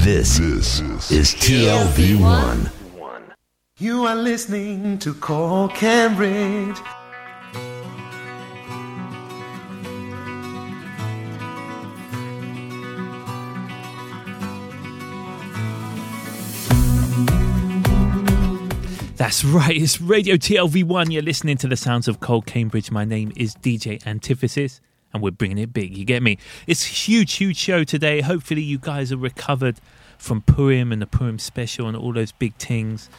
This is TLV1. You are listening to Call Cambridge. That's right, it's Radio TLV1. You're listening to the sounds of Cole Cambridge. My name is DJ Antithesis, and we're bringing it big, you get me? It's a huge show today. Hopefully you guys are recovered from Purim and the Purim special and all those big things.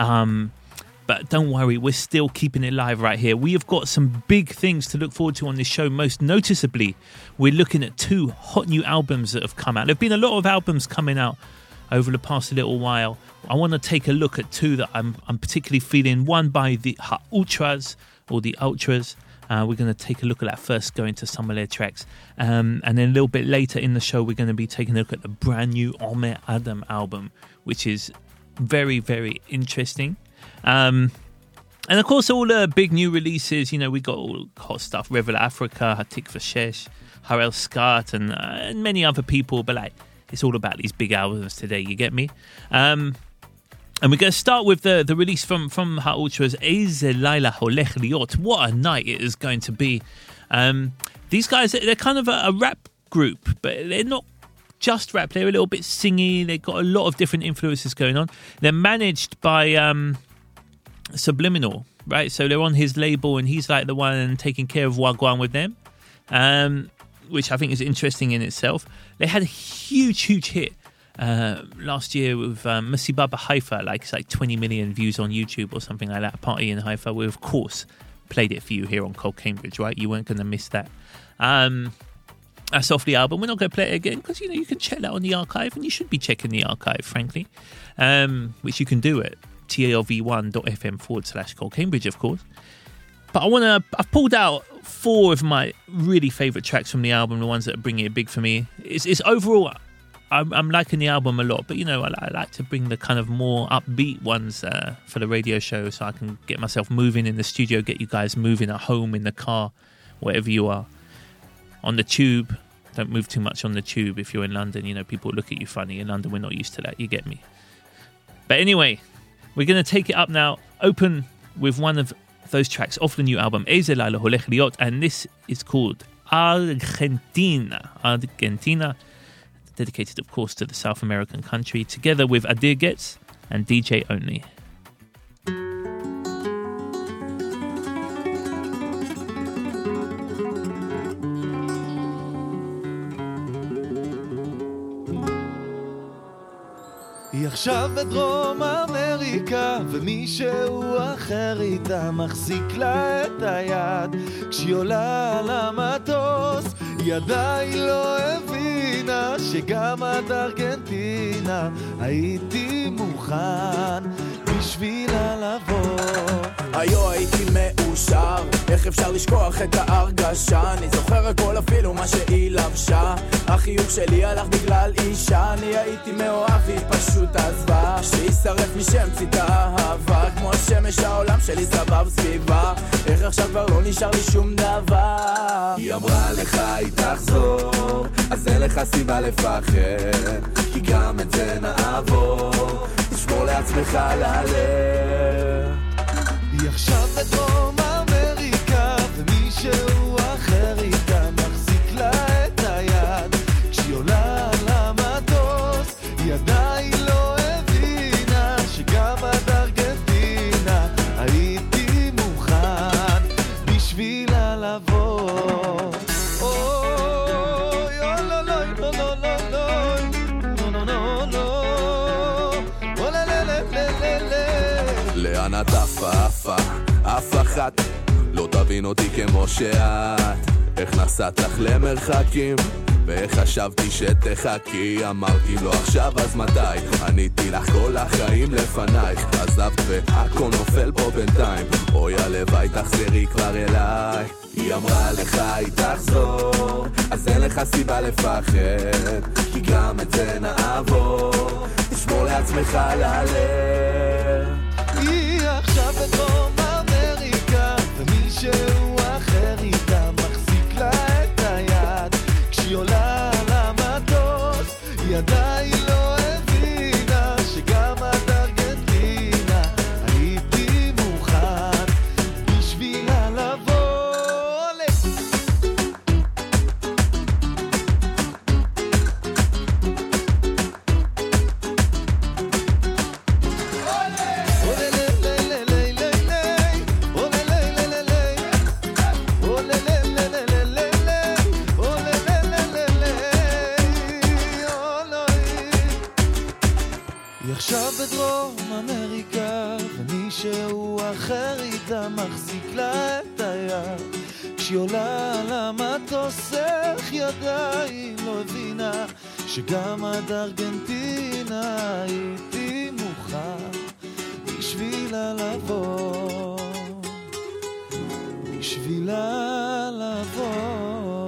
But don't worry, we're still keeping it live right here. We have got some big things to look forward to on this show. Most noticeably, we're looking at 2 hot new albums that have come out. There have been a lot of albums coming out over the past little while. I want to take a look at 2 that I'm particularly feeling. One by the Ultras, or the Ultras. We're going to take a look at that first, go into some of their tracks. And then a little bit later in the show, we're going to be taking a look at the brand new Omer Adam album, which is very, very interesting. And of course, all the big new releases, you know, we got all hot stuff. Revel Africa, Hatikva Shesh, Harel Scott, and many other people. But like, it's all about these big albums today, you get me? And we're going to start with the release from HaUltras, Eize Laila Holech Liot. What a night it is going to be. These guys, they're kind of a rap group, but they're not just rap. They're a little bit singy. They've got a lot of different influences going on. They're managed by Subliminal, right? So they're on his label, and he's like the one taking care of Wagwan with them, which I think is interesting in itself. They had a huge hit last year with Masibah Haifa, it's like 20 million views on YouTube or something like that. Party in Haifa. We of course played it for you here on Cole Cambridge, right? You weren't going to miss that. That's off the album. We're not going to play it again because, you know, you can check that on the archive, and you should be checking the archive, frankly, which you can do at tlv1.fm/Cole Cambridge, of course. But I've pulled out 4 of my really favourite tracks from the album, the ones that are bringing it big for me. It's overall, I'm liking the album a lot, but, you know, I like to bring the kind of more upbeat ones for the radio show, so I can get myself moving in the studio, get you guys moving at home, in the car, wherever you are. On the tube, don't move too much on the tube if you're in London. You know, people look at you funny. In London, we're not used to that, you get me? But anyway, we're going to take it up now, open with one of those tracks off the new album, Eize Laila Holech Liot, and this is called Argentina, dedicated, of course, to the South American country, together with Adir Getz and DJ Only. היא עכשיו בדרום אמריקה, ומישהו אחר איתה מחזיק לה את היד. כשהיא עולה על המטוס, היא עדיין לא הבינה שגם עד ארגנטינה הייתי מוכן בשבילה לבוא. היו הייתי מאושר, איך אפשר לשכוח את ההרגשה? אני זוכר הכל אפילו מה שהיא לבשה. החיוך שלי הלך בגלל אישה, אני הייתי מאוהב והיא פשוט עזבה. שהיא שרף משם ציטה אהבה, כמו השמש העולם שלי סבב סביבה. איך עכשיו כבר לא נשאר לי שום דבר. היא אמרה לך היא תחזור, אז אין לך סיבה לפחד, כי גם את זה נעבור. תשמור לעצמך ללב. היא עכשיו בדרום אמריקה, ומישהו אחר איתה מחזיק לה את היד. כשהיא עולה על המטוס, היא עדיין לא הבינה שגם עד ארגנטינה הייתי מוכן בשבילה לבוא. אוי, אוי, לא, לא, לא, לא, לא, לא, לא, לא, לא, אולה, לה, לה, לה, לה. לאן את עפה? אף אחת לא תבין אותי כמו שאת. איך נסעת לך למרחקים, ואיך חשבתי שתחכי. אמרתי לו עכשיו אז מתי, עניתי לך כל החיים לפנייך. עזבת והכל נופל פה בינתיים, אוי הלוואי תחזרי כבר אליי. היא אמרה לך היא תחזור, אז אין לך סיבה לפחד, כי גם את זה נעבור. תשמור לעצמך ללב. היא עכשיו בדרום אמריקה, ומישהו אחר איתה מחזיק לה את היד. כשהיא עולה על המטוס, היא עדיין לא היא עכשיו בדרום אמריקה, ומישהו אחר איתה מחזיק לה את היד. כשהיא עולה על המטוס, איך ידעה, היא לא הבינה שגם עד ארגנטינה הייתי מוכן בשבילה לבוא, בשבילה לבוא.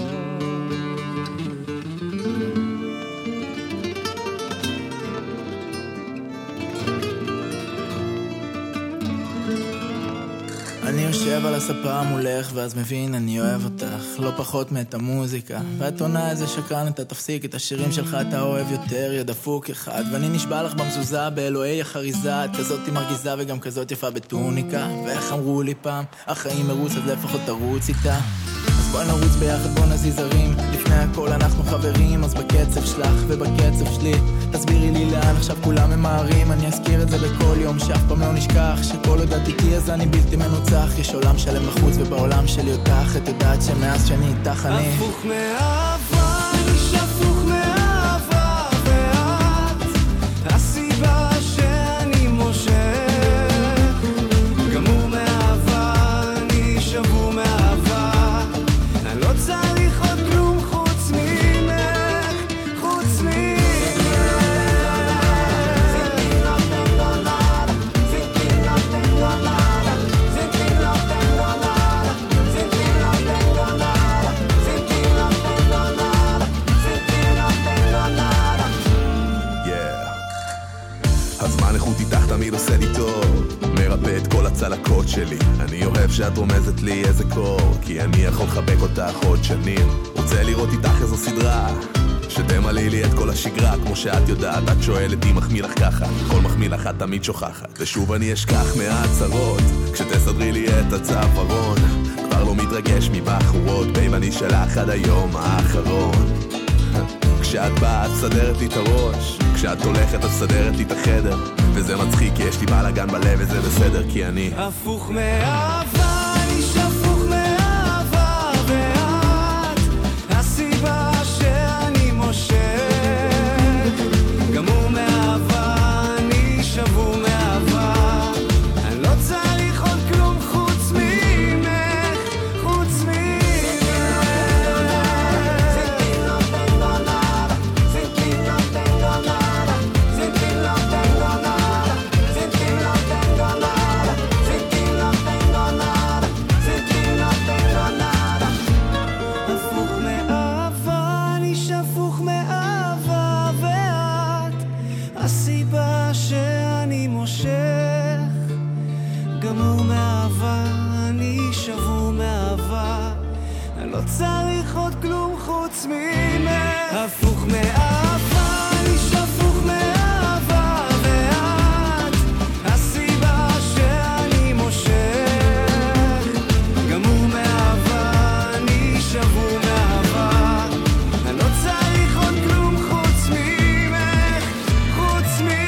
אני יושב על הספה מולך ואז מבין אני אוהב אותך לא פחות מאת המוזיקה, ואת עונה איזה שקרן, אתה תפסיק את השירים שלך, אתה אוהב יותר, יא דפוק אחד. ואני נשבע לך במזוזה באלוהי החריזה, את כזאת מרגיזה וגם כזאת יפה בטוניקה. ואיך אמרו לי פעם, החיים מרוץ אז לפחות תרוץ איתה. אז בוא נרוץ ביחד, בוא נזיז הרים, לפני הכל אנחנו חברים. אז בקצב שלך ובקצב שלי תסבירי לי לאן עכשיו כולם ממהרים. אני אזכיר את זה בכל יום, שאף פעם לא נשכח שכל עוד את איתי אז אני בלתי מנוצח. יש עולם שלם בחוץ ובעולם שלי אותך, את יודעת שמאז שאני איתך אני הפוך מאהבה, אני שפוך מאהבה, ואת הסיבה שאני מושך. גמור מאהבה, אני שבור מאהבה, אני לא צריך עוד כלום חוץ ממך, חוץ ממך. הזמן איכות איתך תמיד עושה לי טוב, מרפא את כל הצלקות שלי. אני אוהב שאת רומזת לי איזה קור, כי אני יכול לחבק אותך עוד שנים. רוצה לראות איתך איזו סדרה שתמלא לי את כל השגרה. כמו שאת יודעת, את שואלת אם מחמיא לך ככה, כל מחמיא לך את תמיד שוכחת. ושוב אני אשכח מהצרות כשתסדרי לי את הצווארון. כבר לא מתרגש מבחורות, בייב אני שלך עד היום האחרון. כשאת באה את סדרת לי את הראש, כשאת הולכת את סדרת לי את החדר. וזה מצחיק כי יש לי בלגן בלב וזה בסדר, כי אני הפוך מאהבה, אני שפוך מאהבה, ואת הסיבה שאני מושך. גמור מאהבה, אני שבור מאהבה, אני לא צריך עוד כלום חוץ ממך, חוץ ממך. לא צריך עוד כלום חוץ ממך. הפוך מאהבה, אני שפוך מאהבה, ואת הסיבה שאני מושך. גמור מאהבה, אני שבור מאהבה, אני לא צריך עוד כלום חוץ ממך, חוץ ממך.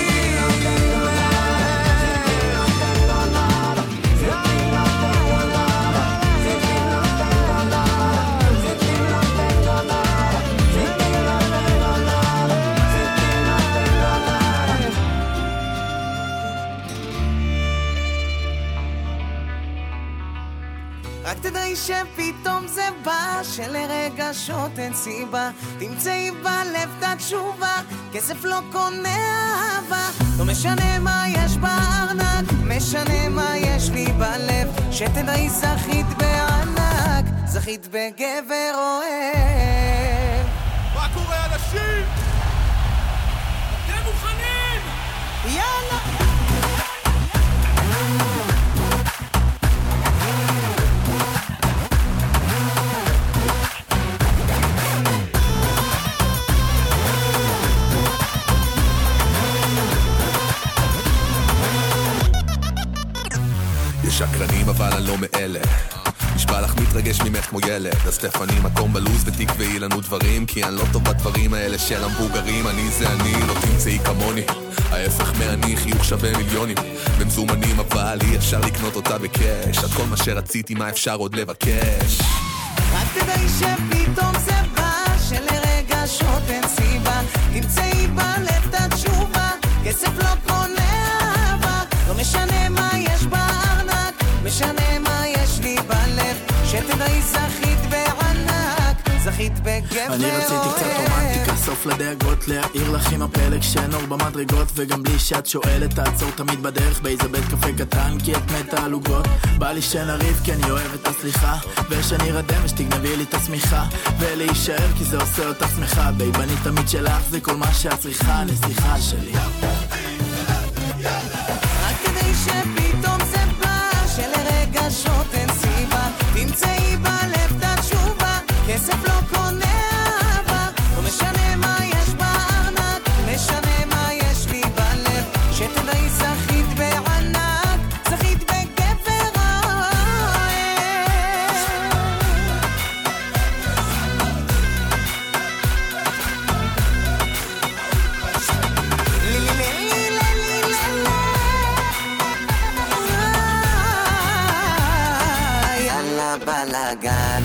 רק תדעי שפתאום זה בא, שלרגשות אין סיבה, תמצאי בלב את התשובה, כסף לא קונה אהבה. לא משנה מה יש בארנק, משנה מה יש לי בלב, שתדעי זכית בענק, זכית בגבר אוהב. מה קורה אנשים? אתם מוכנים? יאללה! שקרנים אבל אני לא מאלה, נשבע לך מתרגש ממך כמו ילד. אז סטפני מקום בלוז ותקבעי לנו דברים, כי אני לא טוב בדברים האלה של המבוגרים. אני זה אני, לא תמצאי כמוני, ההפך מאני, חיוך שווה מיליונים במזומנים, אבל אי אפשר לקנות אותה בקש. את כל מה שרציתי, מה אפשר עוד לבקש? רק תדעי שפתאום זה בא, שלרגשות אין סיבה, תמצאי בלב את התשובה, כסף בגבר אני רציתי קצת רומנטיקה, סוף לדאגות, להעיר לך עם הפלג שנור במדרגות, וגם בלי שאת שואלת תעצור תמיד בדרך באיזה בית קפה קטן, כי את מתה על עוגות. בא לי שנריב כי אני אוהב את הסליחה, ושאני רדם ושתגנבי לי את השמיכה, ולהישאר כי זה עושה אותך שמחה. בייב אני תמיד שלך, זה כל מה שאת צריכה, הנסיכה שלי. רק כדי שפתאום זה בא, שלרגשות אין סיבה, תמצאי בלב את התשובה, כסף לא קונה אהבה, לא משנה מה יש בארנק, משנה מה יש לי בלב, שתדעי זכית בענק, זכית בגבר אוהב. יאללה בלגן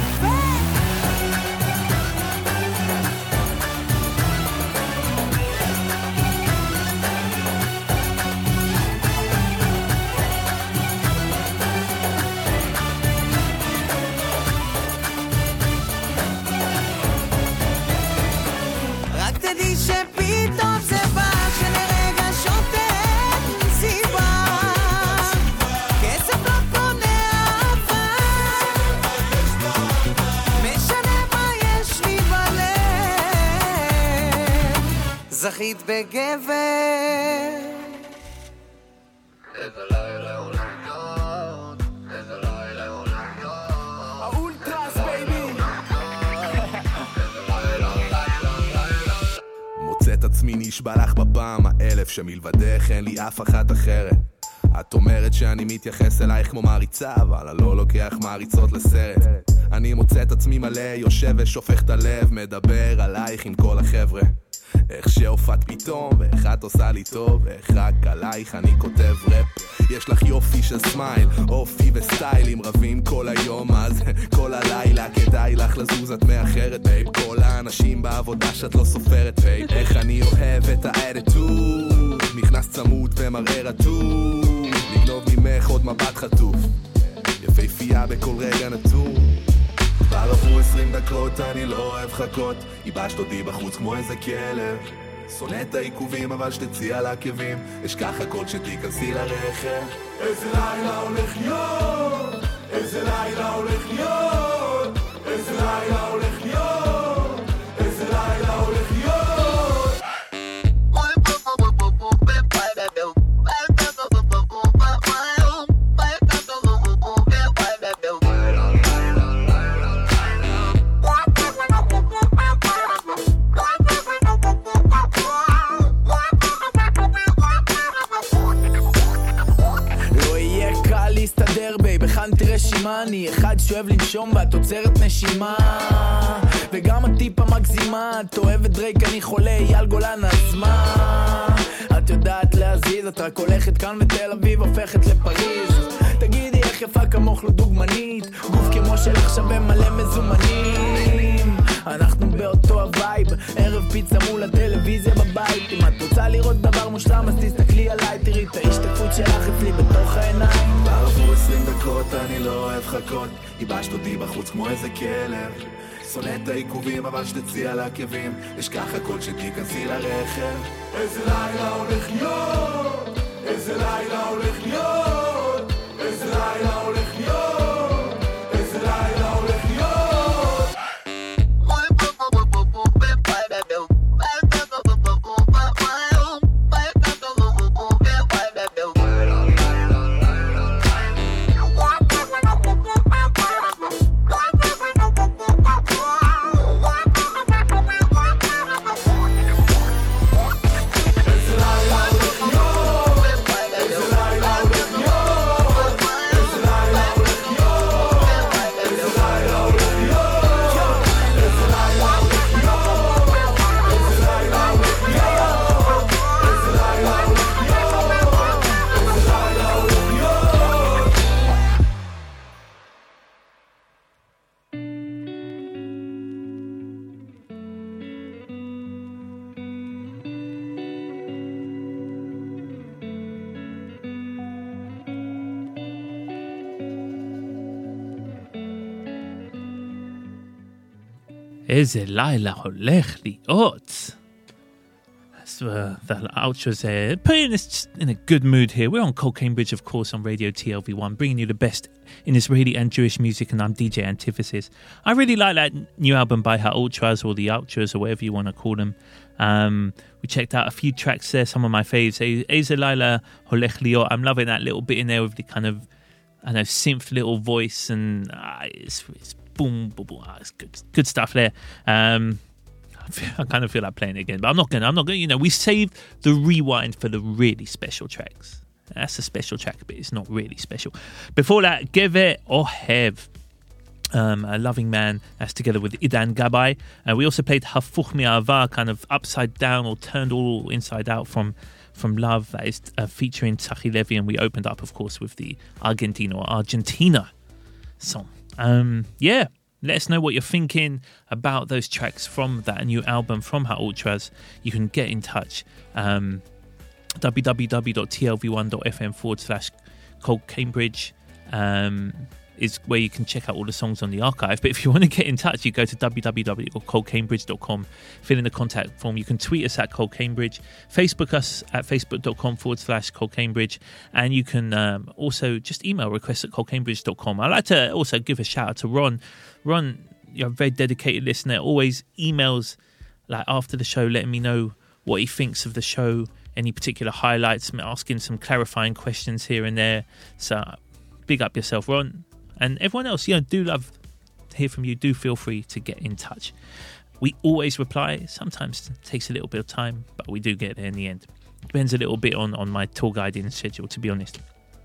רק תדעי שפתאום זה בא, שלרגשות אין סיבה, כסף לא קונה אהבה, משנה מה יש לי בלב, זכית בגבר. האולטרס בייבי. מוצא את עצמי נשבע לך בפעם האלף שמלבדך אין לי אף אחת אחרת. את אומרת שאני מתייחס אלייך כמו מעריצה, אבל אני לא לוקח מעריצות לסרט. אני מוצא את עצמי מלא, יושב ושופך את הלב, מדבר עלייך עם כל החבר'ה. איך שהופעת פתאום, ואיך את עושה לי טוב, ואיך רק עלייך אני כותב רפ. יש לך יופי של סמייל, אופי וסטייל, אם רבים כל היום אז כל הלילה כדאי לך לזוז, את מאחרת בייב. כל האנשים בעבודה שאת לא סופרת בייב. איך אני אוהב את האטיטוד, נכנס צמוד ומראה רטוב, לגנוב ממך עוד מבט חטוף, יפהפייה בכל רגע נתון. כבר עברו 20 דקות, אני לא אוהב חכות, ייבשת אותי בחוץ כמו איזה כלב, שונא את העיכובים אבל שתצאי על עקבים, אשכח הכל שתיכנסי לרכב. איזה לילה הולך להיות, איזה לילה הולך להיות, איזה לילה הולך להיות, איזה לילה הולך להיות. הכנתי רשימה, אני אחד שאוהב לנשום ואת עוצרת נשימה, וגם הטיפה מגזימה, את אוהבת דרייק אני חולה, אייל גולן אז מה? את יודעת להזיז, את רק הולכת כאן ותל אביב הופכת לפריז. תגידי איך יפה כמוך לא דוגמנית, גוף כמו שלך שווה מלא מזומנים, אנחנו באותו הווייב, ערב פיצה מול הטלוויזיה בבית. אם את רוצה לראות דבר מושלם אז תסתכלי עליי, תראי את ההשתקפות שלך אצלי בתוך העיניים. כבר עברו 20 דקות, אני לא אוהב חכות, ייבשת אותי בחוץ כמו איזה כלב, שונא את העיכובים אבל שתצאי על עקבים, אשכח הכל שתיכנסי לרכב. איזה לילה הולך להיות, איזה לילה הולך להיות, איזה לילה הולך להיות, איזה לילה הולך להיות. Ice איזה לילה הולך להיות. The outros there, putting us in a good mood here. We're on Cole Cambridge, of course, on Radio TLV1, bringing you the best in Israeli and Jewish music, and I'm DJ Antithesis. I really like that new album by HaUltras, or the Ultras, or whatever you want to call them. We checked out a few tracks there, some of my faves. Eze Laila Holech Liot. I'm loving that little bit in there with the kind of, I know, synth little voice, and it's boom, boom, boom. It's good stuff there. I kind of feel like playing it again, but I'm not gonna. You know, we saved the rewind for the really special tracks. That's a special track, but it's not really special. Before that, Gever Ohev, a loving man. That's together with Idan Gabay. We also played Hafuch Mi'ava, kind of upside down or turned all inside out from Love. That is featuring Tzachi Levi, and we opened up, of course, with the Argentina song. Yeah. Let us know what you're thinking about those tracks from that new album from HaUltras. You can get in touch. www.tlv1.fm/Cole Cambridge is where you can check out all the songs on the archive. But if you want to get in touch, you go to www.colecambridge.com, fill in the contact form. You can tweet us at Cole Cambridge, Facebook us at facebook.com/Cole Cambridge, and you can also just email requests at colecambridge.com. I'd like to also give a shout out to Ron. Ron, you're a very dedicated listener, always emails like after the show letting me know what he thinks of the show, any particular highlights, asking some clarifying questions here and there. So big up yourself, Ron. And everyone else, do love to hear from you. Do feel free to get in touch. We always reply. Sometimes it takes a little bit of time, but we do get there in the end. Depends a little bit on my tour guiding schedule, to be honest.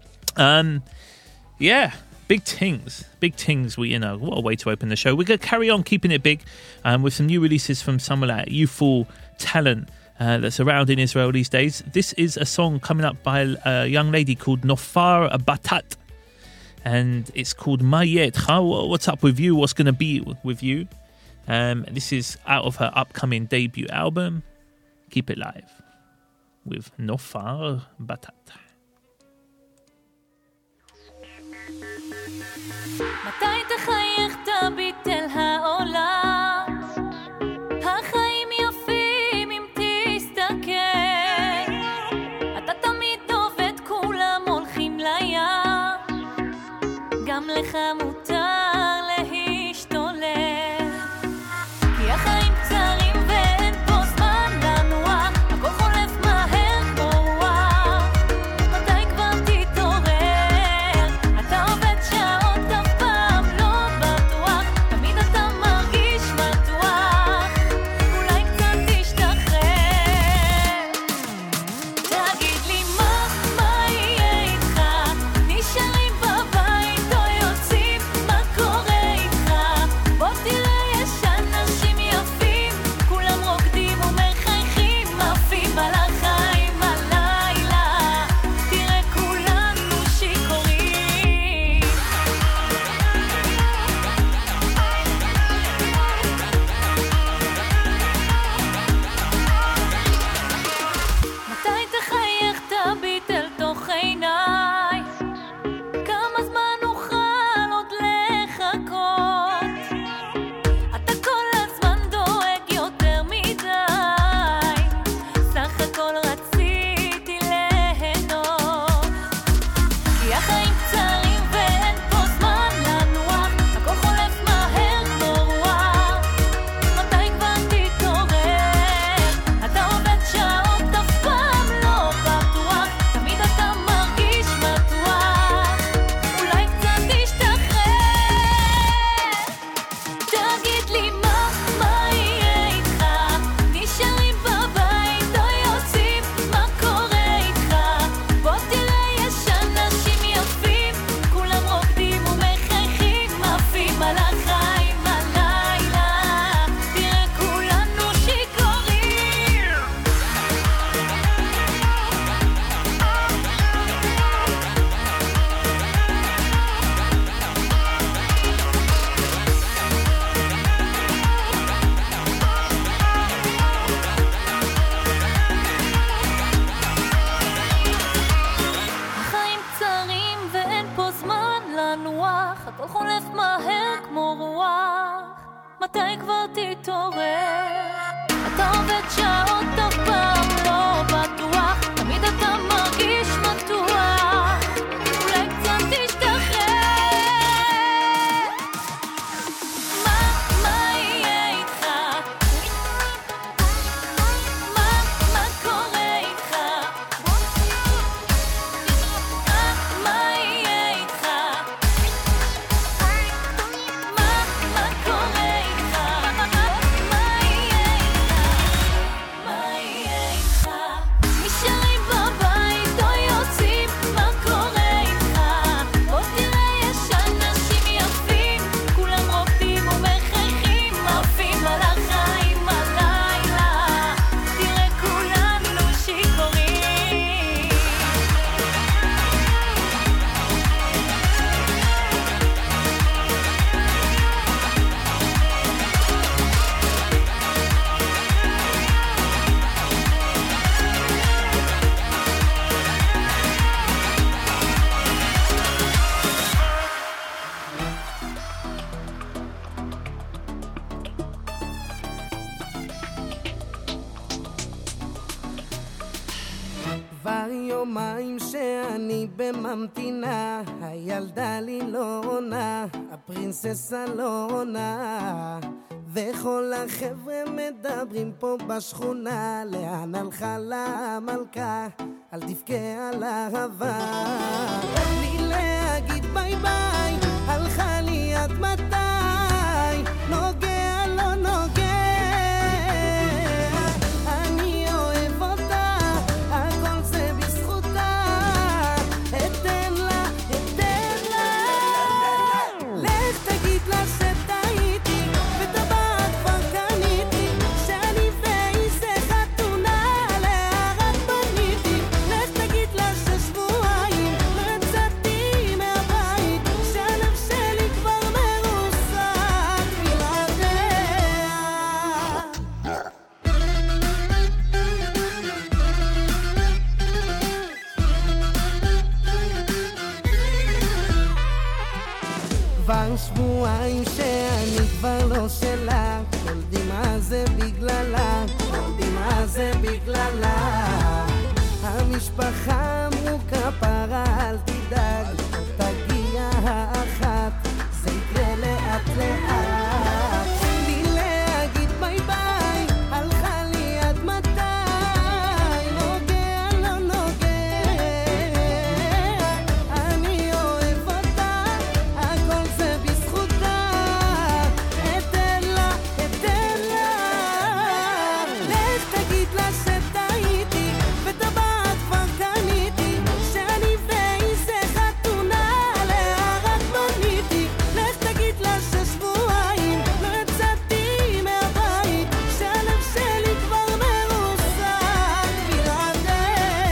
Yeah, big things. What a way to open the show. We're going to carry on keeping it big with some new releases from some of that youthful talent that's around in Israel these days. This is a song coming up by a young lady called Nofar Batat. And it's called Mayet. What's up with you? What's going to be with you? This is out of her upcoming debut album. Keep it live with Nofar Batat. מתי תחייך תביט אל העולם החיים יפים אם תסתכל אתה תמיד עובד כולם הולכים לים גם לך מותר להשתולל כי החיים קצרים ואין פה זמן לנוע הכל חולף מהר כמו רוח מתי כבר תתעורר אתה עובד שעות אף פעם לא בטוח תמיד אתה מרגיש בטוח אולי קצת תשתחרר תגיד לי מה יהיה איתך נשארים בבית או יוצאים יומיים שאני בממתינה, הילדה לי לא עונה, הפרינססה לא עונה, וכל החבר'ה מדברים פה בשכונה, לאן הלכה לה המלכה, אל תבכה על אהבה. לי להגיד ביי ביי, הלכה לי עד מתי, נוגע לא נוגע, אני אוהב אותה, הכל זה בזכותה, אתן לה, אתן לה. לך תגיד לה שטעיתי, וטבעת כבר קניתי, שאני ואיזה חתונה להרת בניתי. לך תגיד לה ששבועיים לא יצאתי מהבית, שהלב שלי כבר מרוסק בלעדיה. כבר שבועיים שאני כבר לא שלה, כל דמעה זה בגללה, כל דמעה זה בגללה. המשפחה אמרו כפרה אל תדאג, תגיע האחת, זה יקרה לאט לאט. לי להגיד ביי ביי, הלכה לי עד מתי, נוגע לא נוגע, אני אוהב אותה, הכל זה בזכותה, אתן לה, אתן לה. לך תגיד לה שטעיתי, וטבעת כבר קניתי, שאני ואיזה חתונה להרת בניתי. לך תגיד לה ששבועיים לא יצאתי מהבית, שהלב שלי כבר מרוסק בלעדיה.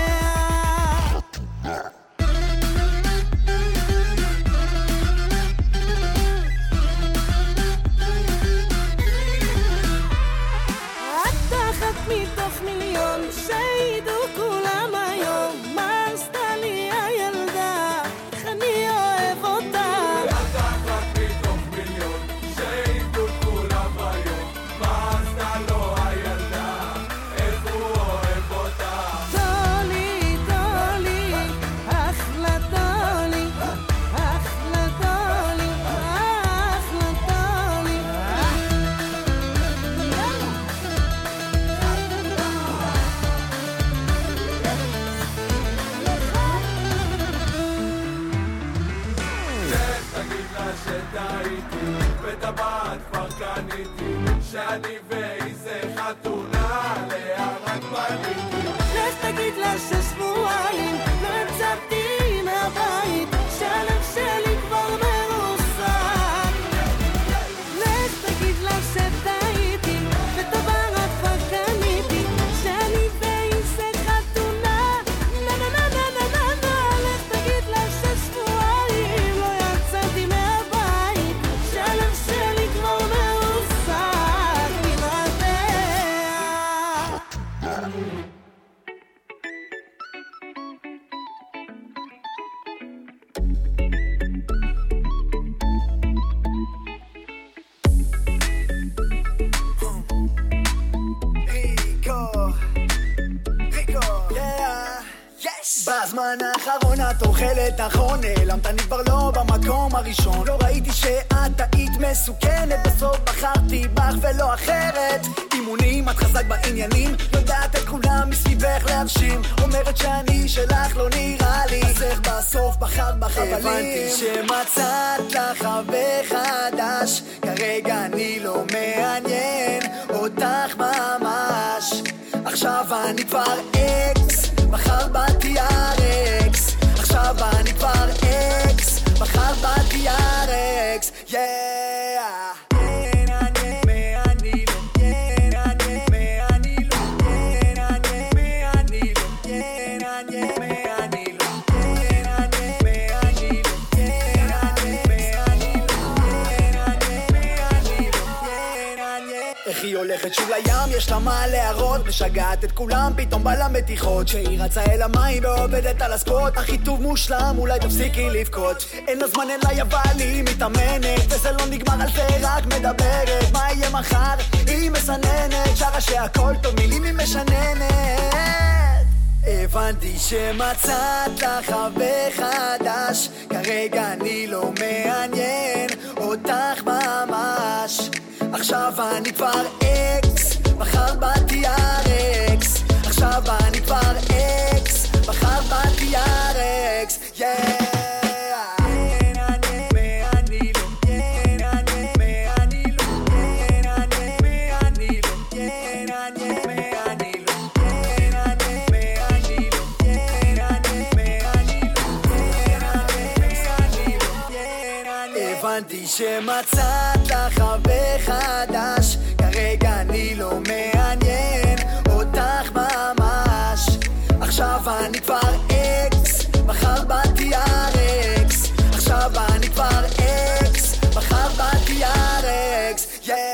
את אחת מתוך מיליון, שידעו כולם היום מה עשתה לי הילדה, איך אני אוהב אותה. דולי, דולי, אחלה דולי, אחלה דולי, אחלה דולי. תגיד לה שטעיתי, וטבעת כבר קניתי, שאני ואיזה חתונה להרת בניתי. לך תגיד לה ששבועיים לא יצאתי מהבית, שהלב שלי כבר מרוסק. לך תגיד לה שטעיתי, וטבעת כבר קניתי, שאני ואיזה חתונה, נה נה נה נה נה נה נה. לך תגיד לה ששבועיים לא יצאתי מהבית, שהלב שלי כבר מרוסק בלעדיה. בזמן האחרון את אוכלת נכון, נעלמת, אני כבר לא במקום הראשון. לא ראיתי שאת היית מסוכנת, בסוף בחרתי בך ולא אחרת. אימונים, את חזק בעניינים, יודעת את כולם מסביבך להרשים, אומרת שאני שלך לא נראה לי, אז איך בסוף בחרת בחבלים? הבנתי שמצאת לך חבר חדש, כרגע אני לא מעניין אותך ממש. עכשיו אני כבר אקס, מחר באתי ארקס. עכשיו אני כבר אקס, מחר באתי ארקס. איך היא הולכת שוב לים, יש לה מה להראות, משגעת את כולם, פתאום בא לה מתיחות, שהיא רצה אל המים ועובדת על הסקוט. הכי טוב מושלם, אולי תפסיקי לבכות, אין לה זמן אליי אבל היא מתאמנת, וזה לא נגמר על זה, רק מדברת. מה יהיה מחר? היא מסננת, שרה שהכל טוב, מילים היא משננת. הבנתי שמצאת לך חבר חדש, כרגע אני לא מעניין אותך ממש. עכשיו אני כבר אקס, מחר באתי ארקס. עכשיו אני כבר אקס, מחר באתי ארקס. הבנתי שמצאת לך חבר חדש, כרגע אני לא מעניין אותך ממש. עכשיו אני כבר אקס, מחר באתי ארקס. עכשיו אני כבר אקס, מחר באתי ארקס.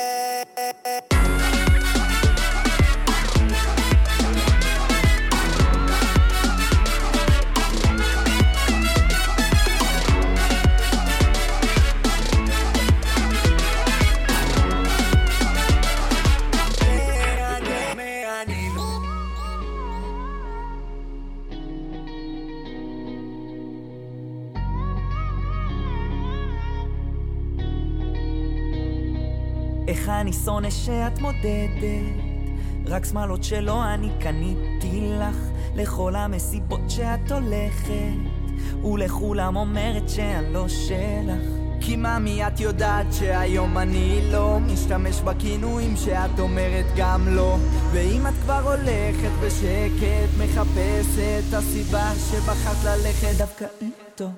איך אני שונא שאת מודדת, רק שמאלות שלא אני קניתי לך, לכל המסיבות שאת הולכת, ולכולם אומרת שאני לא שלך. כי ממי את יודעת שהיום אני לא משתמש בכינויים שאת אומרת גם לא. ואם את כבר הולכת בשקט, מחפשת את הסיבה שבחרת ללכת דווקא איתו.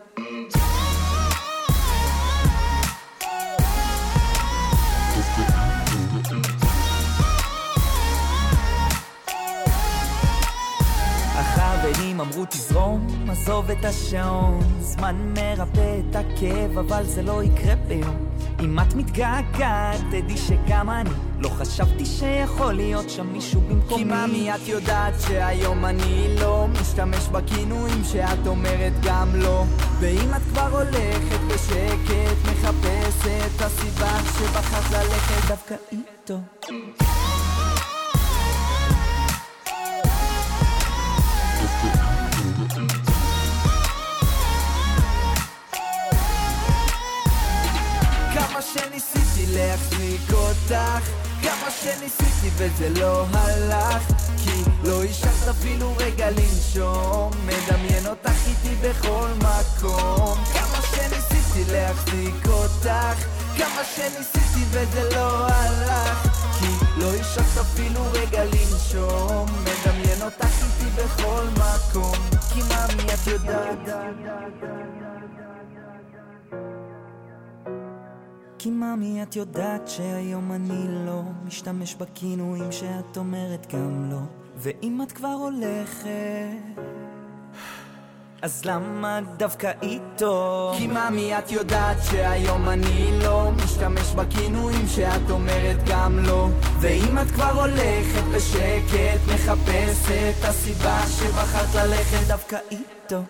החברים אמרו תזרום, עזוב את השעון, זמן מרפא את הכאב אבל זה לא יקרה ביום. אם את מתגעגעת תדעי שגם אני לא חשבתי שיכול להיות שם מישהו במקומי. כי ממי את יודעת שהיום אני לא משתמש בכינויים שאת אומרת גם לא. ואם את כבר הולכת בשקט, מחפשת את הסיבה שבחרת ללכת דווקא איתו. כמה שניסיתי להחזיק אותך, כמה שניסיתי וזה לא הלך, כי לא השארת אפילו רגע לנשום, מדמיין אותך איתי בכל מקום. כמה שניסיתי להחזיק אותך, כמה שניסיתי וזה לא הלך, כי לא השארת אפילו רגע לנשום, מדמיין אותך איתי בכל מקום. כי ממי את יודעת, כי ממי את יודעת שהיום אני לא משתמש בכינויים שאת אומרת גם לא. ואם את כבר הולכת, אז למה דווקא איתו? כי ממי את יודעת שהיום אני לא משתמש בכינויים שאת אומרת גם לא. ואם את כבר הולכת בשקט, מחפשת את הסיבה שבחרת ללכת דווקא איתו.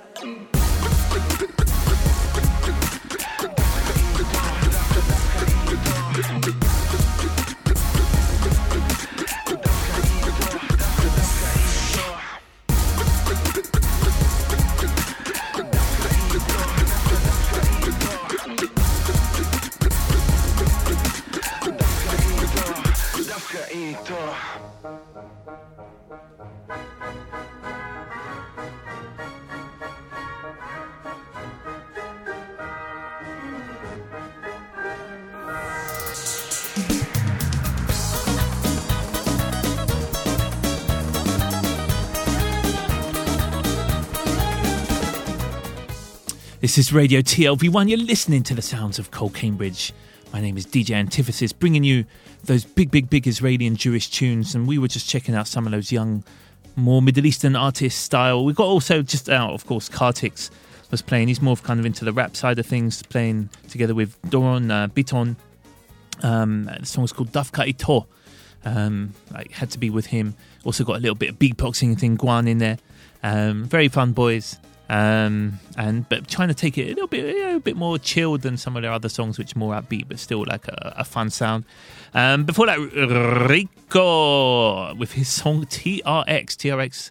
This is Radio TLV1. You're listening to the sounds of Cole Cambridge. My name is DJ Antithesis, bringing you those big Israeli and Jewish tunes. And we were just checking out some of those young, more Middle Eastern artist style. We got also just out, of course, Kartix was playing. He's more kind of into the rap side of things, playing together with Doron Biton. The song is called Dafka Ito. It had to be with him. Also got a little bit of beatboxing thing, Guan in there. Very fun boys. But trying to take it a bit more chilled than some of their other songs, which are more upbeat, but still like a fun sound. Before that, Rico with his song TRX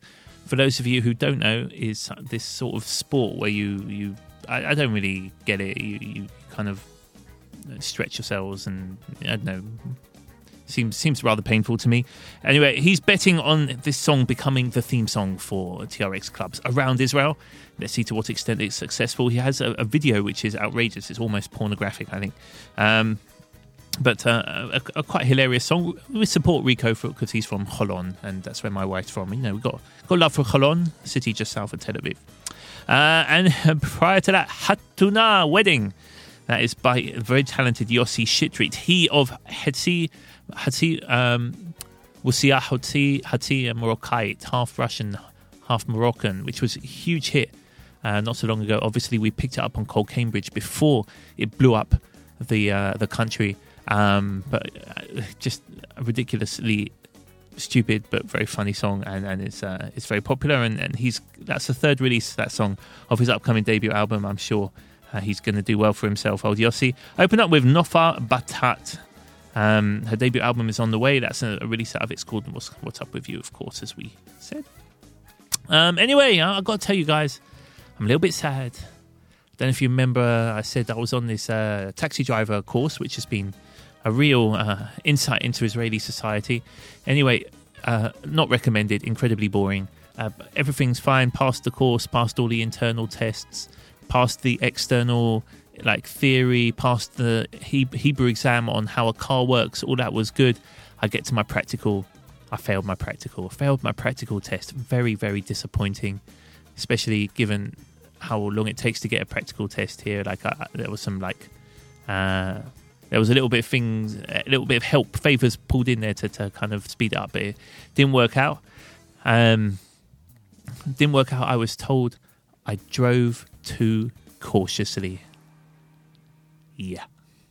for those of you who don't know, is this sort of sport where I don't really get it. You kind of stretch yourselves, and I don't know. Seems rather painful to me. Anyway, he's betting on this song becoming the theme song for TRX clubs around Israel. Let's see to what extent it's successful. He has a video which is outrageous. It's almost pornographic, I think. But a quite hilarious song. We support Rico because he's from Holon, and that's where my wife's from. You know, we've got love for Holon, city just south of Tel Aviv. And prior to that, Hatuna Wedding. That is by the very talented Yossi Shitrit. He of Hatzi, Wusia Hatzi, a Moroccaite, half Russian, half Moroccan, which was a huge hit not so long ago. Obviously, we picked it up on Cole Cambridge before it blew up the country. But just a ridiculously stupid but very funny song, and it's very popular. And that's the third release, that song, of his upcoming debut album. I'm sure he's going to do well for himself, old Yossi. Open up with Nofa Batat. Her debut album is on the way. That's a release out of It's called What's Up With You, of course, as we said. Anyway, I've got to tell you guys, I'm a little bit sad. Don't know if you remember, I said I was on this taxi driver course, which has been a real insight into Israeli society. Anyway, not recommended, incredibly boring. Everything's fine, passed the course, passed all the internal tests, passed the external theory, passed the Hebrew exam on how a car works. All that was good. I get to my practical. I failed my practical test. Very, very disappointing, especially given how long it takes to get a practical test here. There was some there was a little bit of help, favors pulled in there to kind of speed it up, but it didn't work out. I was told I drove too cautiously. Yeah.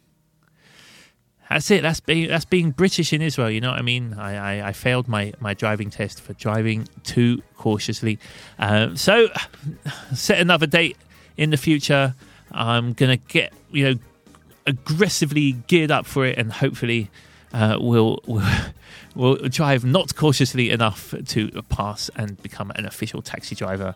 That's it. That's being British in Israel. You know what I mean? I failed my driving test for driving too cautiously. So set another date in the future. I'm gonna get aggressively geared up for it, and hopefully we'll drive not cautiously enough to pass and become an official taxi driver.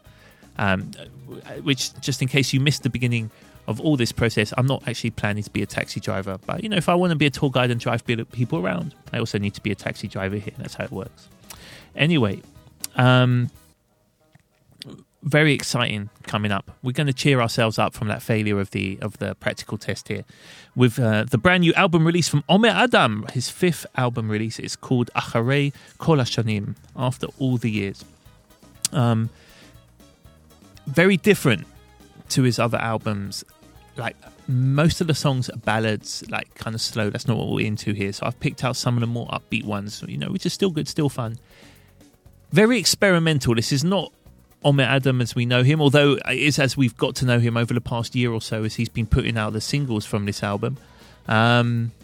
Which, just in case you missed the beginning of all this process, I'm not actually planning to be a taxi driver, but if I want to be a tour guide and drive people around, I also need to be a taxi driver here. That's how it works. Anyway, very exciting coming up. We're going to cheer ourselves up from that failure of the practical test here with the brand new album release from Omer Adam, his 5th album release. It's called Acharei Kol Hashanim, after all the years. Very different to his other albums. Most of the songs are ballads, kind of slow. That's not what we're into here. So I've picked out some of the more upbeat ones, which is still good, still fun. Very experimental. This is not Omer Adam as we know him, although it is as we've got to know him over the past year or so, as he's been putting out the singles from this album. I'm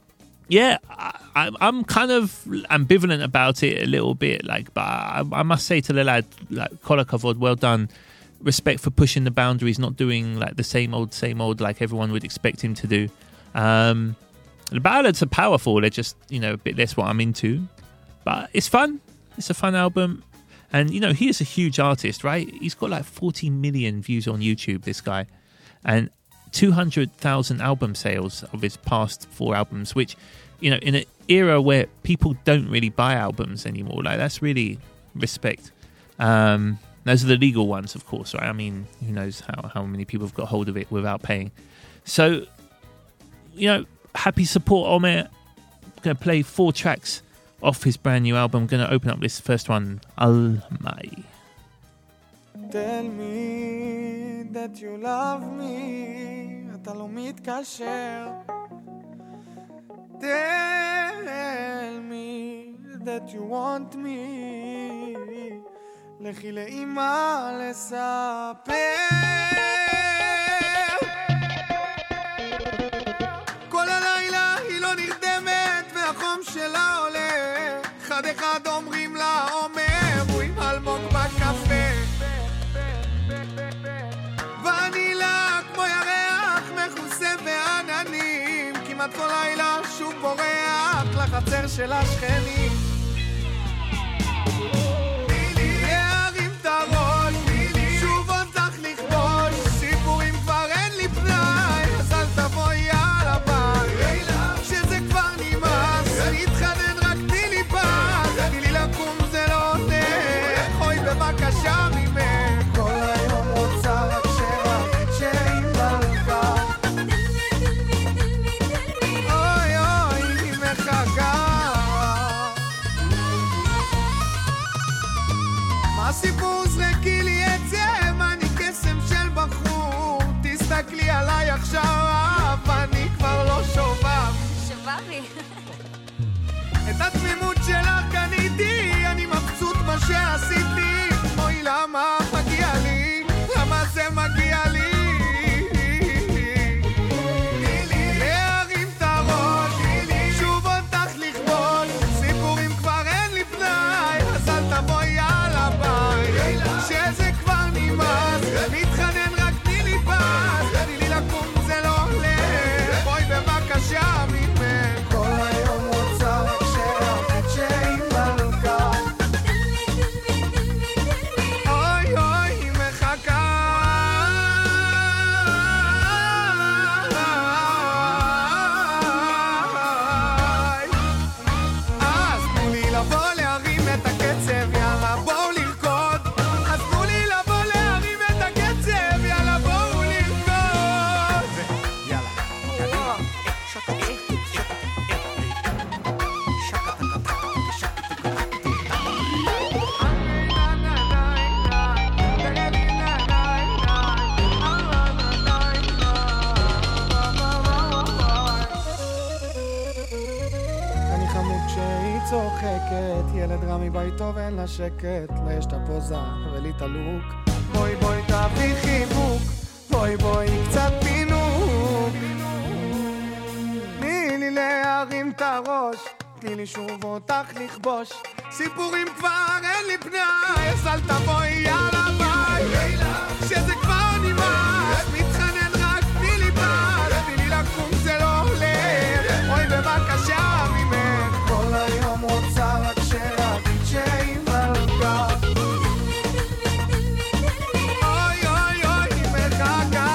kind of ambivalent about it a little bit, but I must say to the lad, Kol HaKavod, well done. Respect for pushing the boundaries, not doing the same old like everyone would expect him to do. The ballads are powerful. They're just a bit less what I'm into, but it's fun. It's a fun album, and he is a huge artist, right? He's got 40 million views on YouTube, this guy, and 200,000 album sales of his past 4 albums, which in an era where people don't really buy albums anymore, that's really respect. Those are the legal ones, of course, right? I mean, who knows how many people have got hold of it without paying. So, happy support Omer. I'm going to play 4 tracks off his brand new album. I'm going to open up this first one, Al Mai. Tell me that you love me, אתה לא מתקשר. Tell me that you want me, לכי לאמא לספר. כל הלילה היא לא נרדמת והחום שלה עולה, אחד אחד אומרים לה עומר, הוא עם אלמוג בקפה, ואני לה כמו ירח מכוסה בעננים, כמעט כל לילה שוב בורח לחצר של השכנים. להרים לי עליי עכשיו, אני כבר לא שובב. שבבי. את התמימות שלך קניתי, אני מבסוט מה שעשיתי. אוי למה מגיע לי, למה זה מגיע לי? להרים את הראש, שוב אותך לכבוד, סיפורים כבר אין לי פנאי, אז אל תבואי על הבית, שזה כבר נמאס, מתחנן רק תני לי פס, תני לי לקום זה לא הולך, בואי בבקשה ממך. כל היום רוצה רק שאחת שהיא מלכה. אוי אוי היא מחכה. אז תנו לי לבוא להרים את הקצב, יאללה בואו לרקוד. אז תנו לי לבוא להרים את הקצב, יאללה בואו לרקוד. יאללה אני חמוד כשהיא צוחקת, ילד רע מביתו ואין לה שקט, לה יש את הפוזה ולי את הלוק. בואי בואי תביא חיבוק, בואי בואי קצת פינוק, תני לי להרים את הראש, תני לי שוב אותך לכבוש, סיפורים כבר אין לי פנאי, אז אל תבואי על הבית, שזה כבר נמאס, מתחנן רק תני לי פס, תני לי לקום זה לא הולך, אוי בבקשה ממך. כל היום רוצה רק שאגיד שהיא מלכה. אוי אוי אוי היא מחכה.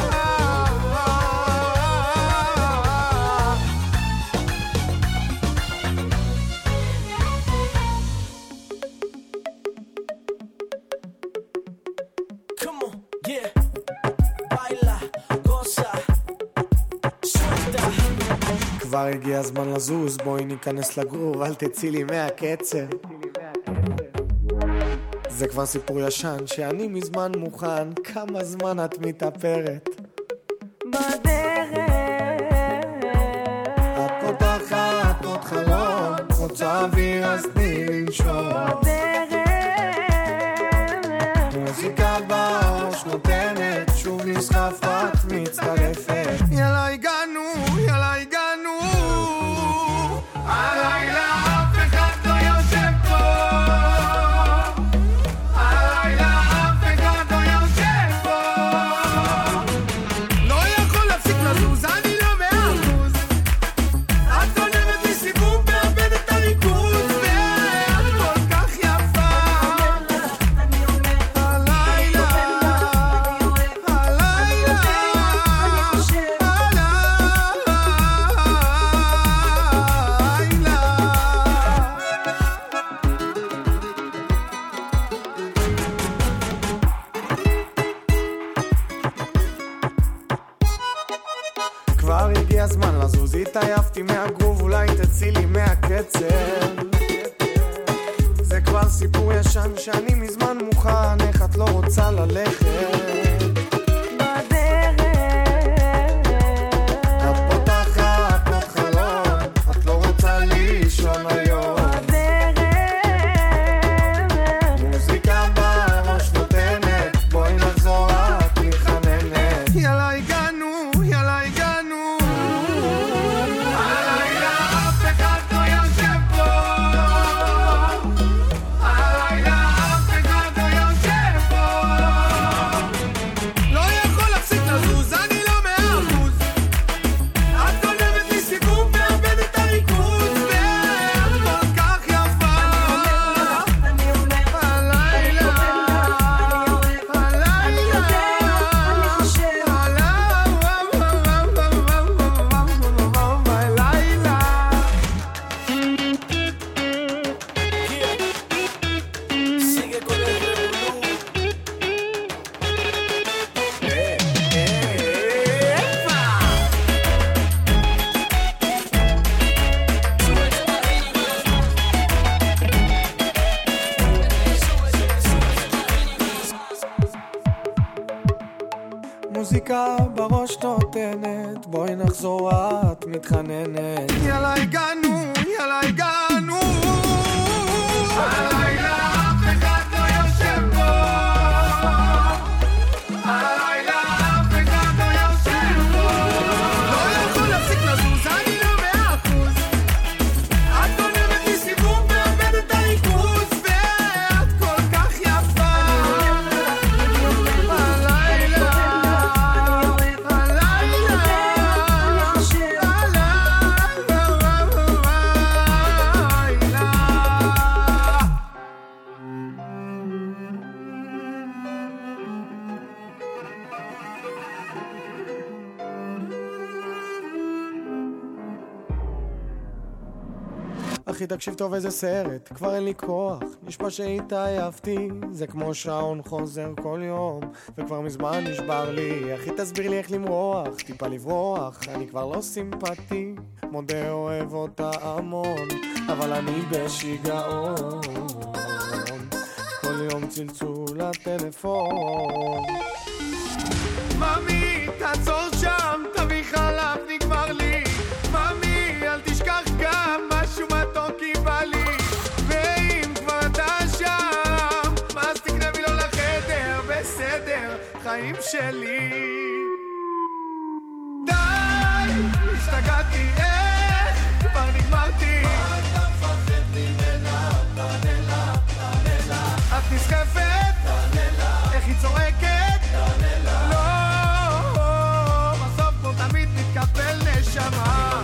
Come on, yeah. Baila, goza, suelta. כבר הגיע הזמן לזוז, בואי ניכנס לגרוב, אל תצאי לי מהקצב. זה כבר סיפור ישן שאני מזמן מוכן, כמה זמן את מתאפרת. בדרך את פותחת עוד חלום, רוצה אוויר אז תני לנשום. מוזיקה בראש נותנת, שוב נסחף את מצטרפת. יאללה הגענו, יאללה הגענו, הלילה אף אחד לא יושב פה, הלילה אף אחד לא יושב פה, לא יכול להפסיק לזוז, אני לא מאחוז, את עונבת לי סיבוב, מאבד את הריכוז, ואת כל כך יפה, הלילה, הלילה, כבר הגיע הזמן לזוז, התעייפתי מהגרוב, אולי תצאי לי מהקצב. זה כבר סיפור ישן שאני מזמן מוכן, איך את לא רוצה ללכת? את פותחת עוד חלום, את לא רוצה לישון היום. מוזיקה בראש נותנת, בואי נחזור את מתחננת. יאללה הגענו, יאללה הגענו, הלילה אף אחד לא יושב פה, הלילה אף אחד לא יושב פה, מוזיקה בראש נותנת, בואי נחזור את מתחננת. יאללה הגענו, יאללה הגענו, הלילה אף אחד לא יושב פה, הלילה אף אחד לא יושב פה, לא יכול להפסיק לזוז, אני לא 100%, את גונבת לי סיבוב מאבד את הריכוז, ואת כל כך יפה, הלילה, אחי תקשיב טוב איזה סרט, כבר אין לי כוח, נשמע שהתעייפתי, זה כמו שעון חוזר כל יום, וכבר מזמן נשבר לי, אחי תסביר לי איך למרוח, טיפה לברוח, אני כבר לא סימפטי, מודה אוהב אותה המון, אבל אני בשיגעון, כל יום צלצול לטלפון. ממי תעצור שם, תביא חלב נגמר לי, ממי אל תשכח גם משהו מתוק בא לי, ואם כבר אתה שם אז תקנבי לו לחדר, בסדר, חיים שלי. די, השתגעתי, איך כבר נגמרתי, מה אתה מפחד ממנה, תענה לה, תענה לה, את נסחפת, תענה לה, איך היא צועקת, תענה לה, לא, בסוף כמו תמיד מתקפל נשמה.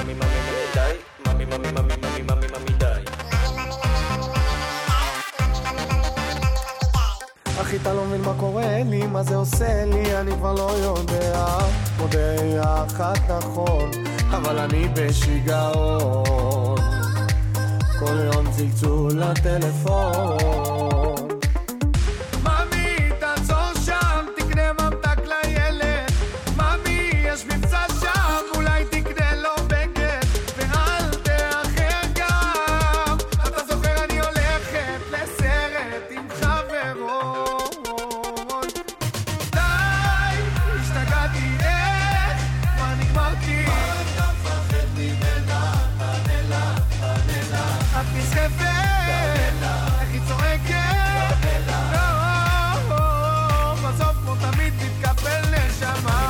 אחי אתה לא מבין מה קורה לי, מה זה עושה לי, אני כבר לא יודע, מודה אחת נכון, אבל אני בשיגעון, כל יום צלצול לטלפון. ממי תעצור שם, תקנה ממתק לילד, ממי יש מבצע שם, אולי תקנה לו בגד, ואל תאחר גם, אתה זוכר אני הולכת לסרט עם חברות. די, השתגעתי, איך כבר נגמרתי, מה אתה מפחד ממנה, תענה לה, תענה לה, את נסחפת, איך היא צועקת, לא, בסוף כמו תמיד מתקפל נשמה.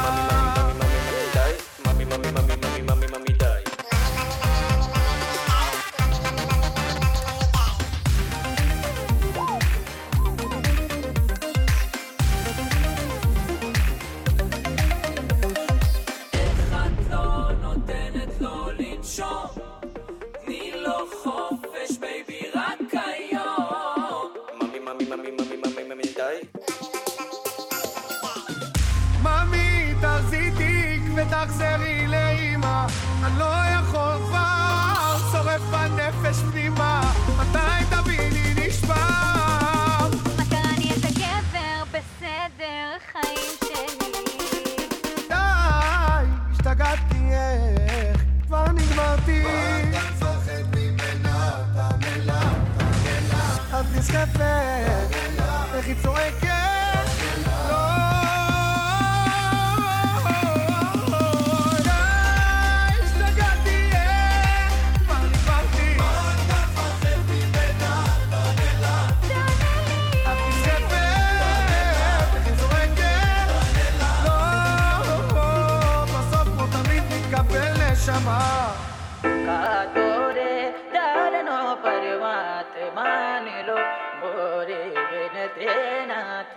ממי תחזי תיק ותחזרי לאמא, אני לא יכול כבר, שורף בנפש פנימה, מתי תביני נשבר, מתי אני את הגבר, בסדר, חיים שלי. די, השתגעתי, איך כבר נגמרתי, מה אתה מפחד ממנה, תענה לה, תענה לה, את נסחפת, איך היא צועקת, לא, Kadore darno parvat manilo bore benetrenat.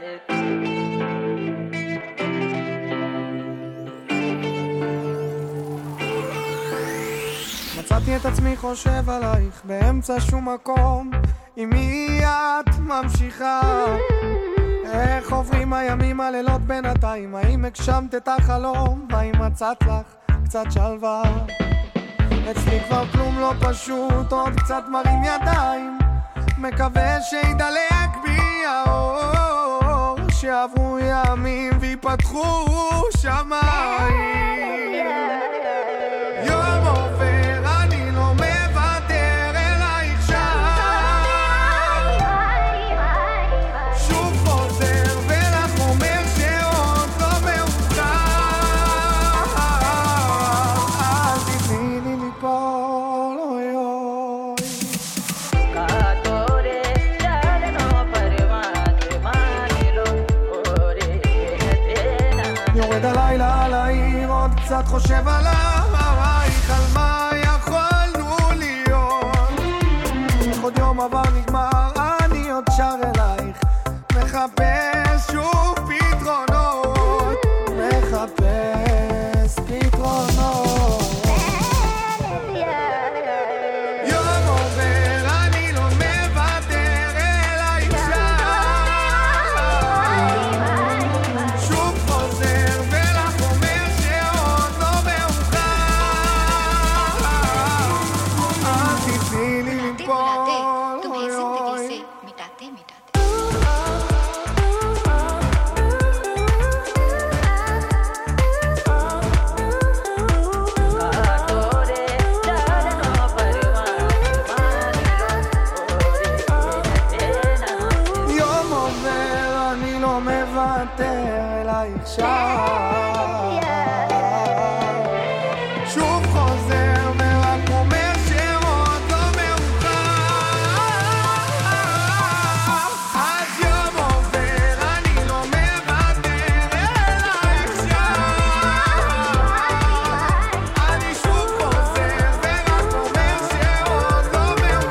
מצאתי את עצמי חושב עלייך באמצע שום מקום, עם מי את ממשיכה, איך עוברים הימים הלילות בינתיים, האם הגשמת את החלום, האם מצאת לך קצת שלווה, אצלי כבר כלום לא פשוט, עוד קצת מרים ידיים, מקווה שידלק בי האור, שעברו ימים ויפתחו שמיים, יום עובר אני לא מוותר אלייך שם, שוב חוזר ולך אומר שעוד לא מאוחר, יורד הלילה על העיר, עוד קצת חושב עלייך, על מה יכולנו להיות. עוד יום עבר נגמר, אני עוד שר אלייך, מחפש שוב פתרונות, מחפש פתרונות. יום עובר, אני לא מוותר אלייך שוב חוזר ולך אומר שעוד לא מאוחר. אל תתני לי ליפול, אוי אוי. שוב חוזר ורק אומר שעוד לא מאוחר. אז יום עובר, אני לא מוותר אלייך אני שוב חוזר ורק אומר שעוד לא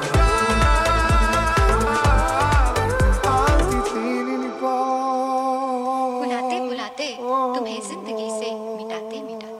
מאוחר. אל תתני לי ליפול. तुम्हें जिंदगी से मिटाते मिटाते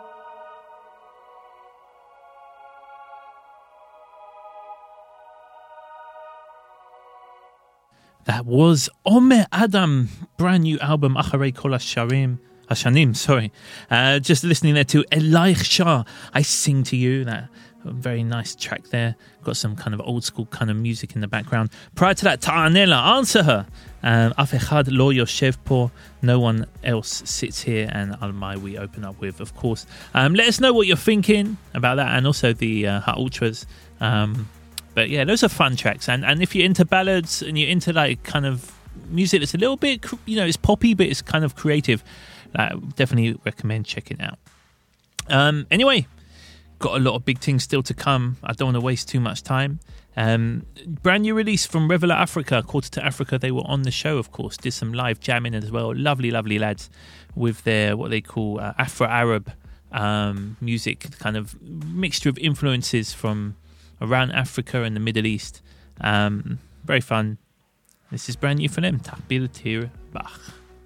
That was Omer Adam, brand new album Acharei Kol Hashanim, sorry. Just listening there to Elaich Shah, I Sing to You. That very nice track there. Got some kind of old school kind of music in the background. Prior to that, Ta'anela, Answer Her. Af echad lo yoshev po, no one else sits here, and Almai we open up with, of course. Let us know what you're thinking about that, and also the Ha-Ultras. But yeah, those are fun tracks, and if you're into ballads and you're into like kind of music that's a little bit, you know, it's poppy but it's kind of creative, definitely recommend checking it out. Anyway, got a lot of big things still to come. I don't want to waste too much time. Brand new release from Reveler Africa, Quarter to Africa. They were on the show, of course, did some live jamming as well. Lovely lads with their what they call Afro-Arab music, kind of mixture of influences from around Africa and the Middle East. Very fun. This is brand new for them, Takbil Tir Bach.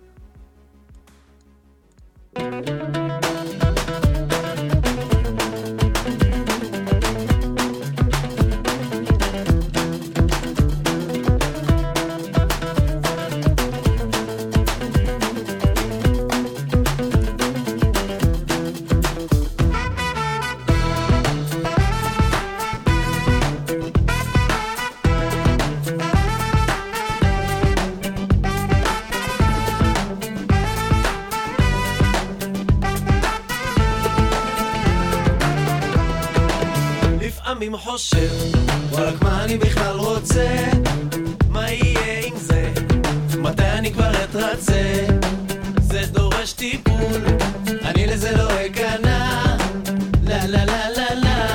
לפעמים חושב, וואלק מה אני בכלל רוצה, מה יהיה עם זה, מתי אני כבר אתרצה, זה דורש טיפול, אני לזה לא אכנע, לה לה לה לה לה.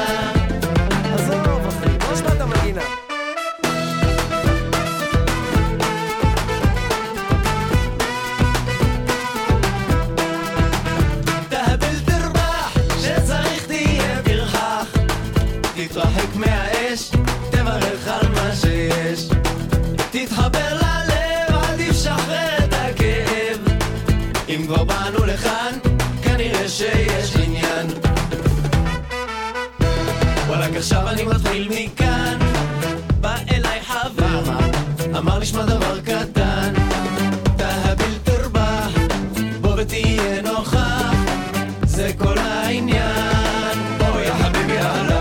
עזוב אחי, בוא נשמע את המגינה. תתרחק מהאש, תברך על מה שיש, תתחבר ללב, אל תשחרר את הכאב, אם כבר באנו לכאן, כנראה שיש עניין. וואלק עכשיו אני מתחיל מכאן, בא אליי חבר, אמר נשמע דבר קטן, תהביל תרבח, בוא ותהיה נוכח, זה כל העניין, בוא יא חביבי הלאה.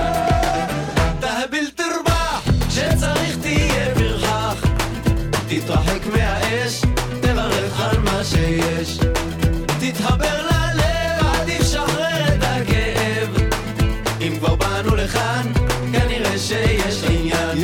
תתרחק מהאש, תברך על מה שיש, תתחבר ללב, אל תשחרר את הכאב, אם כבר באנו לכאן, כנראה שיש עניין.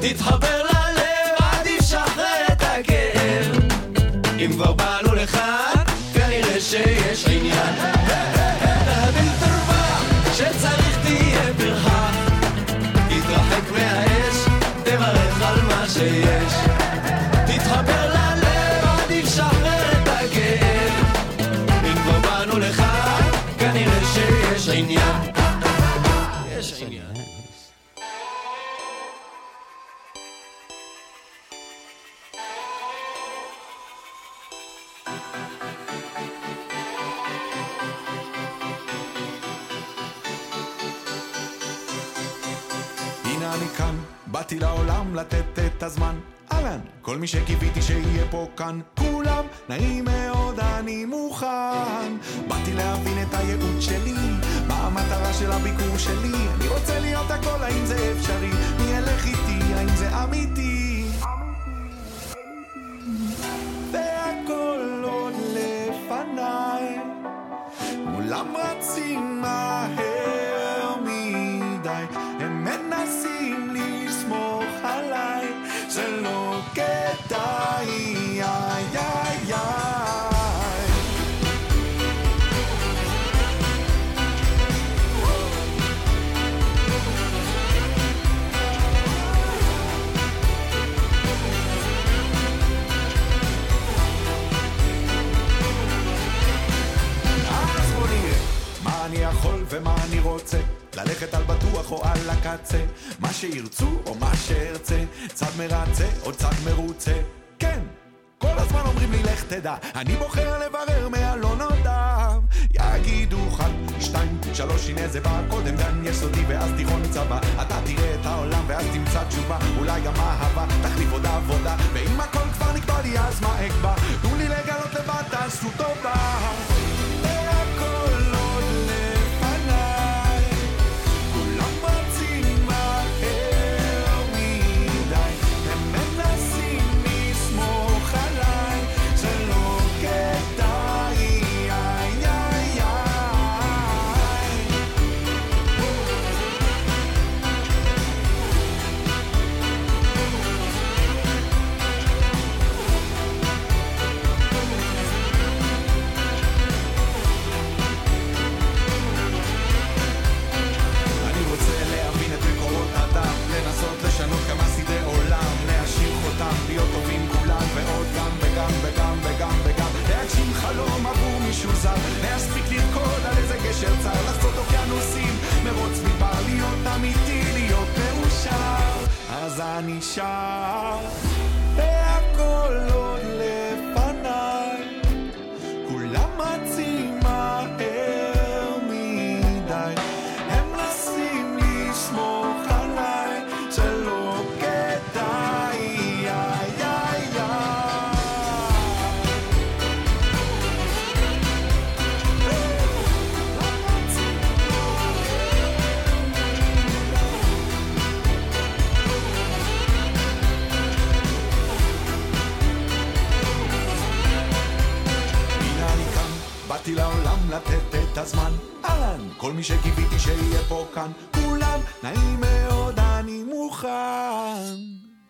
תתחבר ללב, עדיף שחרר את הכאב. אם כבר באנו לך, כנראה שיש עניין. תהביל תרווח, שצריך תהיה פרחה. תתרחק מהאש, תברך על מה שיש. תתחבר ללב, עדיף שחרר את הכאב. אם כבר באנו לך, כנראה שיש עניין. יש עניין. הנה אני כאן, באתי לעולם לתת את הזמן. אהלן, כל מי שקיוויתי שיהיה פה כאן, כולם נעים מאוד, אני מוכן. באתי להבין את הייעוד שלי, מה המטרה של הביקור שלי. אני רוצה להיות הכל, האם זה אפשרי? מי ילך איתי, האם זה אמיתי? והכל עוד לפניי, מולם רצים מהר מדי, הם מנסים לסמוך עליי, זה לא כדאי, איי איי איי. אז בוא נראה מה אני יכול ומה אני רוצה, ללכת על בטוח או על הקצה, מה שירצו או מה שארצה, צד מרצה או צד מרוצה. כן, כל הזמן אומרים לי לך תדע, אני בוחר לברר מהלא נודע. יגידו 1, 2, 3, הנה זה בא, קודם גן יסודי ואז תיכון צבא. אתה תראה את העולם ואז תמצא תשובה, אולי גם אהבה תחליף עוד עבודה. ואם הכל כבר נקבע לי אז מה אקבע, תנו לי לגלות לבד, תעשו טובה. והכל עוד לפניי, כולם רצים מהר מדי, הם מנסים לסמוך עליי, זה לא כדאי, איי איי איי. אני רוצה להבין את מקורות הדם, לנסות לשנות כמה סדרי עולם, להשאיר חותם, להיות טובים כולם, ועוד גם וגם וגם וגם וגם, להגשים חלום עבור מישהו זר, להספיק לרקוד על איזה גשר צר, לחצות אוקיינוסים, מרוץ מדבר, להיות אמיתי, להיות מאושר. אז אני שר, והכל עוד לפניי, כולם רצים מהר מדי, הם מנסים לסמוך עליי, זה לא כדאי, איי איי איי. הנה אני כאן, באתי לעולם לתת את הזמן. אהלן, כל מי שקיוויתי שיהיה פה כאן, כולם נעים מאוד, אני מוכן.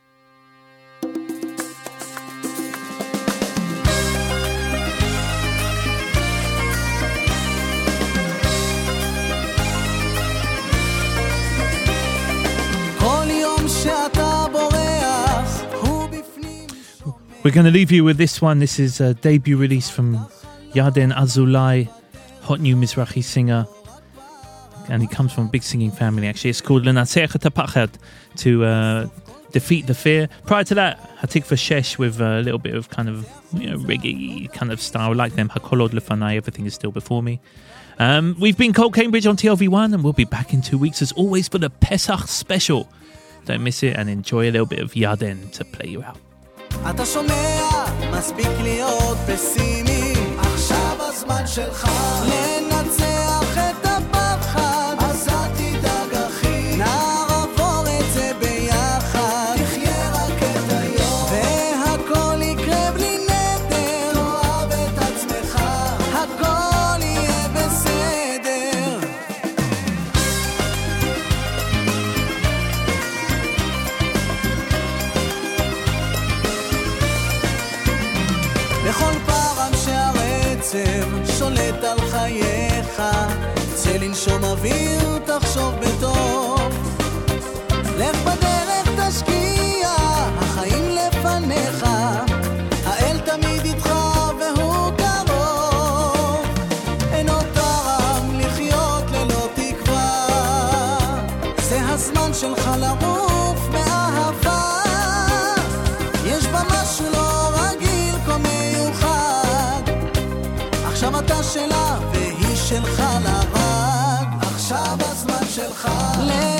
כל יום שאתה בורח הוא בפנים. We're going to leave you with this one. This is a debut release from Yarden Azulai, hot new Mizrahi singer. And he comes from a big singing family, actually. It's called L'Natseach et HaPachad, to defeat the fear. Prior to that, Hatikva Shesh with a little bit of kind of, you know, reggae kind of style, like them. Hakol Od Lefanai, everything is still before me. We've been Cold Cambridge on TLV1, and we'll be back in 2 weeks, as always, for the Pesach special. Don't miss it, and enjoy a little bit of Yarden to play you out. אתה שומע, מספיק להיות פסימי, עכשיו הזמן שלך לנצח את הפחד, אז אל תדאג אחי, נעבור את זה ביחד, תחיה רק את היום, והכל יקרה בלי נדר, תאהב את עצמך, הכל יהיה בסדר. העצב שולט על חייך, צא לנשום אוויר, תחשוב בטוב, לך בדרך תשקיע, החיים לפניך, האל תמיד איתך והוא קרוב, אין עוד טעם לחיות ללא תקווה, זה הזמן שלך לעוף מאהבה, יש בה משהו לא רגיל כה מיוחד, עכשיו אתה שלה והיא שלך לרג, עכשיו הזמן שלך